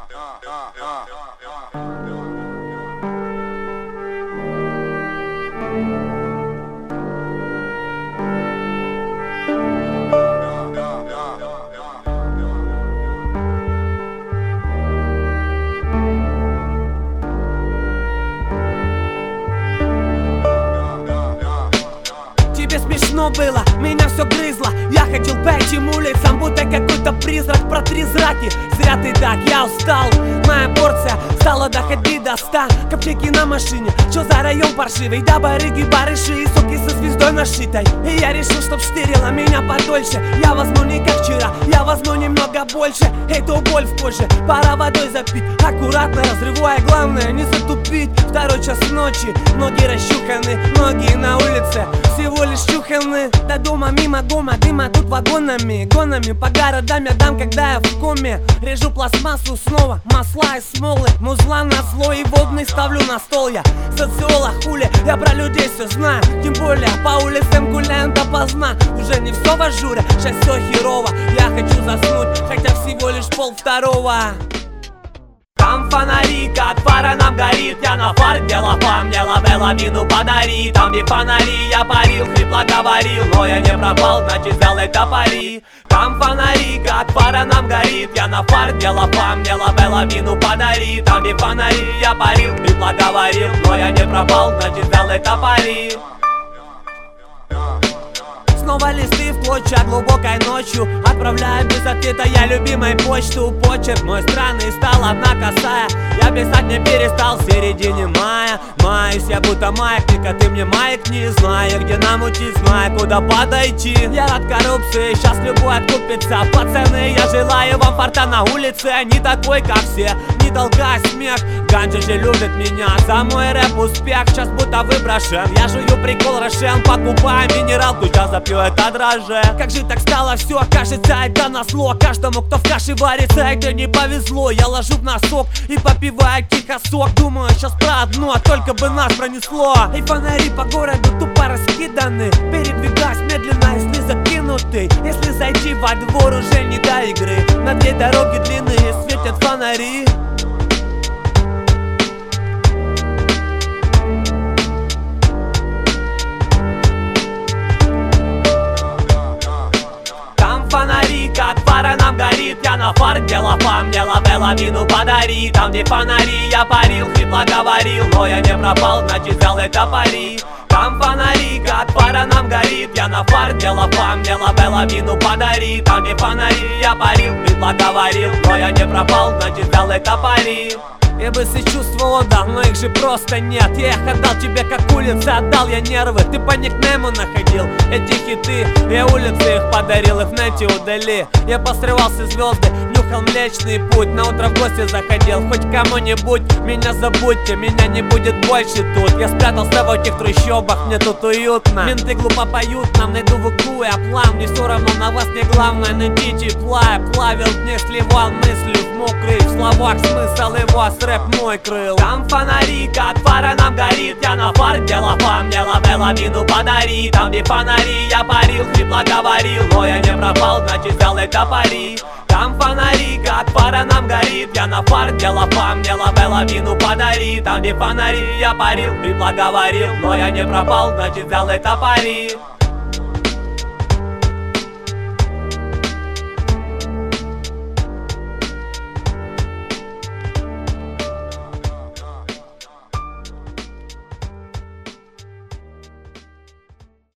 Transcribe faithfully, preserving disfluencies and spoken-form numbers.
Тебе смешно было, меня все грызло. Я ходил по этим улицам, будто какой-то призрак. Про три зраки, зря ты так, я устал. Моя порция стала доходить до ста. Копейки на машине, чё за район паршивый? Да барыги, барыши и суки со звездой нашитой. И я решил, чтоб штырило меня подольше. Я возьму не как вчера, я возьму немного больше. Эту боль в коже пора водой запить. Аккуратно разрывая, главное не затупить. Второй час ночи, ноги расчуханы, ноги на улице всего лишь чуханы. До дома мимо дома, дыма тут вагонами, гонами по городам я дам, когда я в коме. Режу пластмассу снова, масла и смолы, музла на зло и водный ставлю на стол. Я социолог, хули, я про людей все знаю. Тем более по улицам гуляем допоздна. Уже не все в ажуре, сейчас все херово. Я хочу заснуть, хотя всего лишь пол второго. Там фонари, как фара нам горит. Я на фар делал по мне, лавела мину подари. Там где фонари, я парил, хрипло говорил. Но я не пропал, значит сделай топори. Там фонари, как фара нам горит. Я на фар делал по мне, лавела мину подари. Там где фонари, я парил, хрипло говорил. Но я не пропал, значит сделай топори. Снова листы в клочья глубокой ночью. Отправляю без ответа я любимой почту. Почерк мой странный стал, одна косая. Я писать не перестал в середине мая. Маюсь я будто маятник, а ты мне маякни. Знаю, где намутить, знаю, куда подойти. Я рад коррупции, сейчас любой откупится. Пацаны, я желаю вам форта на улице. Не такой, как все, не долгай смех. Ганджа же любит меня за мой рэп успех. Сейчас будто выброшен, я жую прикол Рошен. Покупаю минералку, сейчас запью это дрожже. Как же так стало все, кажется это назло. Каждому, кто в каше варится, это не повезло. Я ложу в носок и попиваю тихо сок. Думаю сейчас про одно, только бы нас пронесло. И фонари по городу тупо раскиданы. Передвигаюсь медленно, если закинутый. Если зайти во двор, уже не до игры. На две дороги длинные светят фонари. Фонари, как фара нам горит. Я на фар делал по мне, лавела мину подари. Там где фонари, я парил, хрипло говорил. Но я не пропал, значит сделай топори. Там фонари, как фара нам горит. Я на фар делал по мне, лавела мину подари. Там где фонари, я парил, хрипло говорил. Но я не пропал, значит сделай топори. Я бы сочувствовал, да, но их же просто нет. Я их отдал тебе как улица, отдал я нервы. Ты по никнейму находил эти хиты. Я улицы их подарил, их в нете удали. Я посрывался звезды, нюхал млечный путь. На утро в гости заходил, хоть кому-нибудь. Меня забудьте, меня не будет больше тут. Я спрятался в этих трущобах, мне тут уютно. Менты глупо поют нам, найду в углу я план. Мне все равно на вас не главное, найти тепла. Я плавил дни, сливал мысли в мокрый. В словах смысл его, рэп мой крыл. Там фонари, как фара нам горит. Я на фар делал по мне, лавела мину подари. Там где фонари, я парил, хрипло говорил. Но я не пропал, значит сделай топори. Там фонари, как фара нам горит. Я на фар делал по мне, лавела мину подари. Там где фонари, я парил, хрипло говорил. Но я не пропал, значит сделай топори.